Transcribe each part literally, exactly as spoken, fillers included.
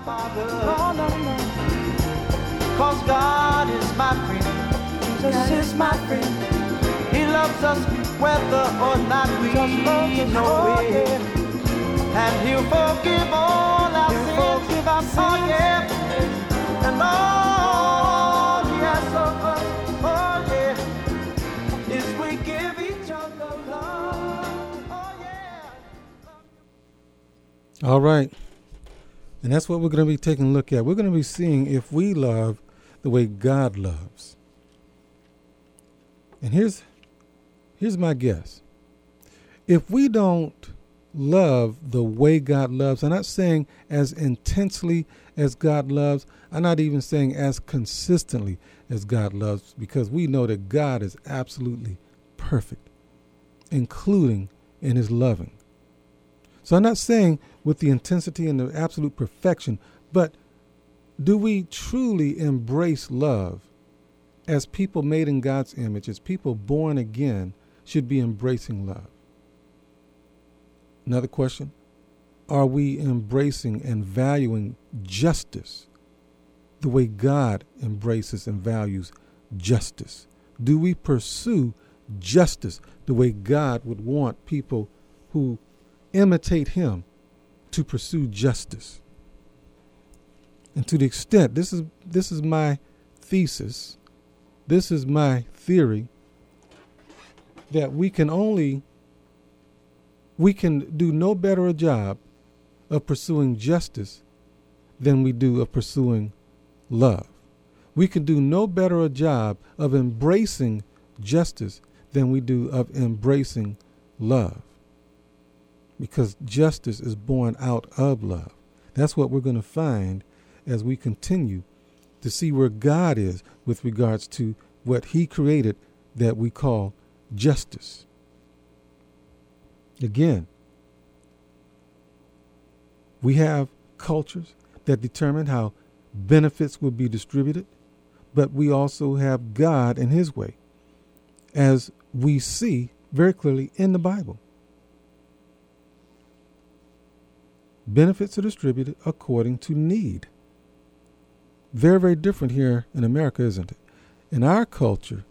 Father. Oh, no, no. Cause God is my friend. Jesus is my friend. He loves us whether or not we know it. And he'll forgive all our sins. Forgive our sins. Oh, yeah. And all he asks of us, oh, yeah, is we give each other love. Oh, yeah. All right. And that's what we're going to be taking a look at. We're going to be seeing if we love the way God loves. And here's here's my guess. If we don't love the way God loves, I'm not saying as intensely as God loves. I'm not even saying as consistently as God loves, because we know that God is absolutely perfect, including in his loving. So I'm not saying with the intensity and the absolute perfection, but do we truly embrace love as people made in God's image, as people born again should be embracing love? Another question, are we embracing and valuing justice the way God embraces and values justice? Do we pursue justice the way God would want people who imitate him to pursue justice? And to the extent, this is this is my thesis, this is my theory, that we can only, we can do no better a job of pursuing justice than we do of pursuing love. We can do no better a job of embracing justice than we do of embracing love. Because justice is born out of love. That's what we're going to find as we continue to see where God is with regards to what he created that we call justice. Again, we have cultures that determine how benefits will be distributed, but we also have God and his way, as we see very clearly in the Bible. Benefits are distributed according to need. Very, very different here in America, isn't it? In our culture,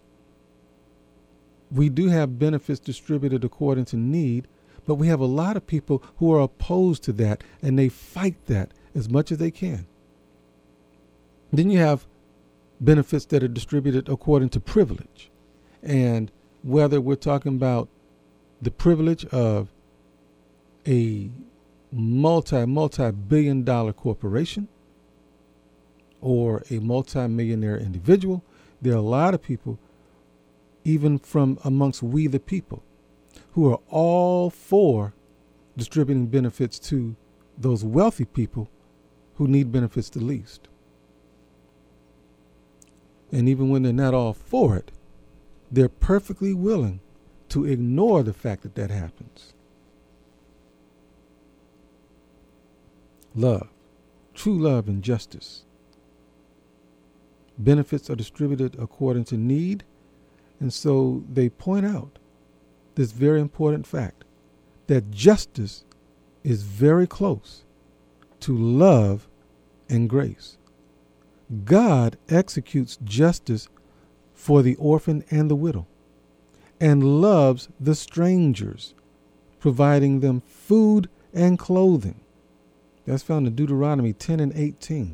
we do have benefits distributed according to need, but we have a lot of people who are opposed to that, and they fight that as much as they can. Then you have benefits that are distributed according to privilege. And whether we're talking about the privilege of a multi, multi-billion dollar corporation or a multi-millionaire individual, there are a lot of people, even from amongst we the people, who are all for distributing benefits to those wealthy people who need benefits the least. And even when they're not all for it, they're perfectly willing to ignore the fact that that happens. Love, true love and justice. Benefits are distributed according to need, and so they point out this very important fact that justice is very close to love and grace. God executes justice for the orphan and the widow and loves the strangers, providing them food and clothing. That's found in Deuteronomy ten and eighteen.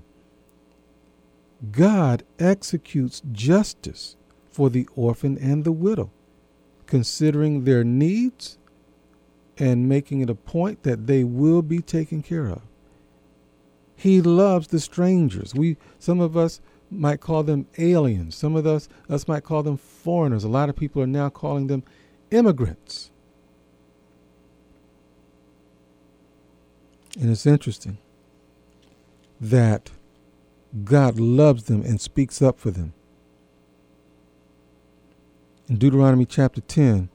God executes justice for the orphan and the widow, considering their needs and making it a point that they will be taken care of. He loves the strangers. We, some of us might call them aliens. Some of us, us might call them foreigners. A lot of people are now calling them immigrants. And it's interesting that God loves them and speaks up for them. In Deuteronomy chapter ten,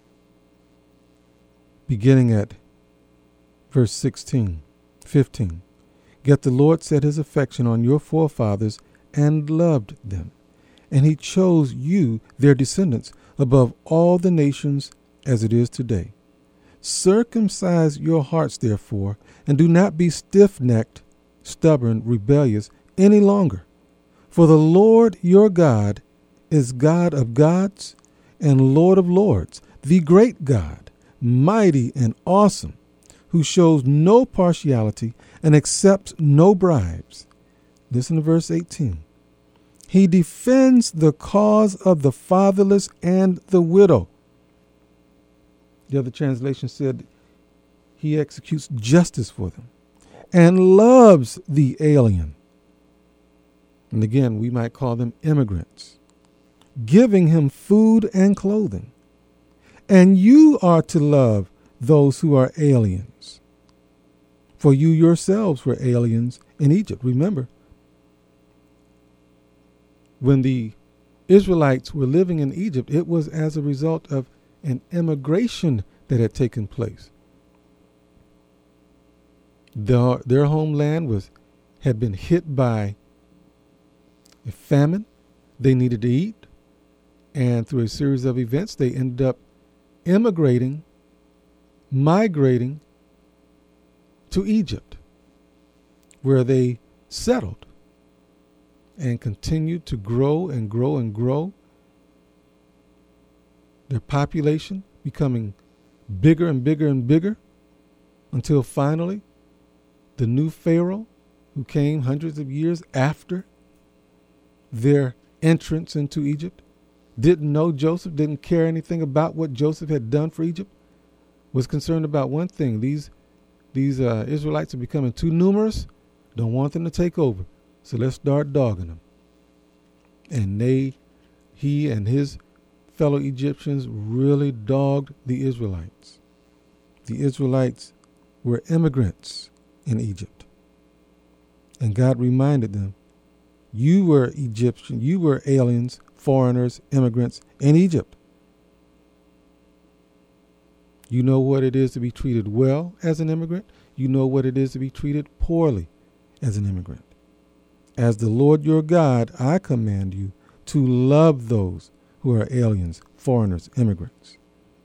beginning at verse sixteen, fifteen, yet the Lord set his affection on your forefathers and loved them, and he chose you, their descendants, above all the nations as it is today. Circumcise your hearts, therefore, and do not be stiff-necked stubborn, rebellious any longer. For the Lord your God is God of gods and Lord of lords, the great God, mighty and awesome, who shows no partiality and accepts no bribes. Listen to verse eighteen. He defends the cause of the fatherless and the widow. The other translation said he executes justice for them and loves the alien. And again, we might call them immigrants, giving him food and clothing. And you are to love those who are aliens, for you yourselves were aliens in Egypt. Remember, when the Israelites were living in Egypt, it was as a result of an immigration that had taken place. The, their homeland was had been hit by a famine. They needed to eat, and through a series of events, they ended up immigrating, migrating to Egypt, where they settled and continued to grow and grow and grow. Their population becoming bigger and bigger and bigger until finally the new Pharaoh, who came hundreds of years after their entrance into Egypt, didn't know Joseph, didn't care anything about what Joseph had done for Egypt, was concerned about one thing. These, these uh, Israelites are becoming too numerous, don't want them to take over, so let's start dogging them. And they, he and his fellow Egyptians really dogged the Israelites. The Israelites were immigrants in Egypt. And God reminded them, you were Egyptian, you were aliens, foreigners, immigrants in Egypt. You know what it is to be treated well as an immigrant. You know what it is to be treated poorly as an immigrant. As the Lord your God, I command you to love those who are aliens, foreigners, immigrants.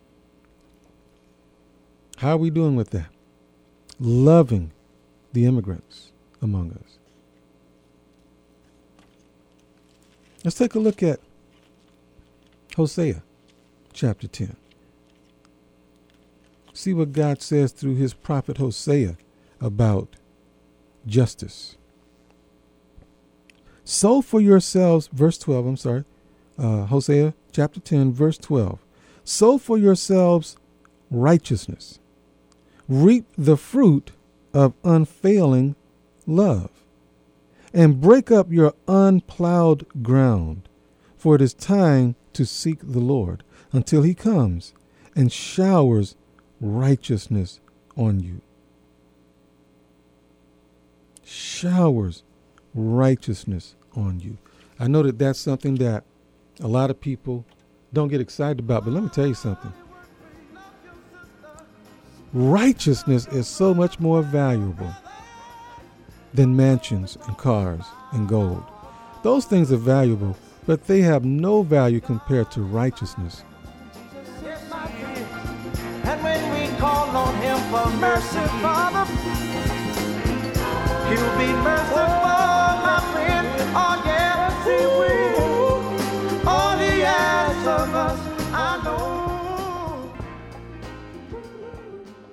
How are we doing with that? Loving the immigrants among us. Let's take a look at Hosea chapter ten. See what God says through his prophet Hosea about justice. Sow for yourselves, verse twelve, I'm sorry, uh, Hosea chapter ten, verse twelve. Sow for yourselves righteousness. Reap the fruit of unfailing love. And break up your unplowed ground, for it is time to seek the Lord until he comes and showers righteousness on you. Showers righteousness on you. I know that that's something that a lot of people don't get excited about, but let me tell you something. Righteousness is so much more valuable than mansions and cars and gold. Those things are valuable, but they have no value compared to righteousness. And when we call on him for mercy, Father, he'll be merciful, my friend.